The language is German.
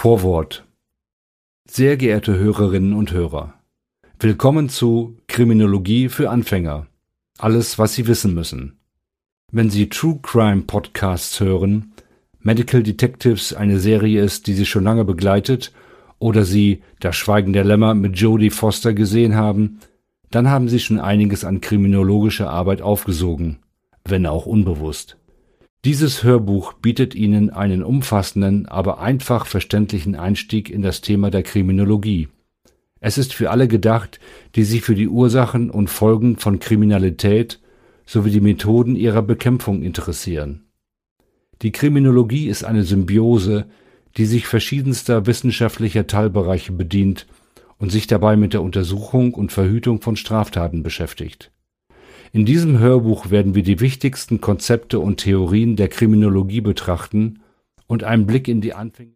Vorwort. Sehr geehrte Hörerinnen und Hörer, willkommen zu Kriminologie für Anfänger. Alles, was Sie wissen müssen. Wenn Sie True Crime Podcasts hören, Medical Detectives eine Serie ist, die Sie schon lange begleitet, oder Sie Das Schweigen der Lämmer mit Jodie Foster gesehen haben, dann haben Sie schon einiges an kriminologischer Arbeit aufgesogen, wenn auch unbewusst. Dieses Hörbuch bietet Ihnen einen umfassenden, aber einfach verständlichen Einstieg in das Thema der Kriminologie. Es ist für alle gedacht, die sich für die Ursachen und Folgen von Kriminalität sowie die Methoden ihrer Bekämpfung interessieren. Die Kriminologie ist eine Symbiose, die sich verschiedenster wissenschaftlicher Teilbereiche bedient und sich dabei mit der Untersuchung und Verhütung von Straftaten beschäftigt. In diesem Hörbuch werden wir die wichtigsten Konzepte und Theorien der Kriminologie betrachten und einen Blick in die Anfänge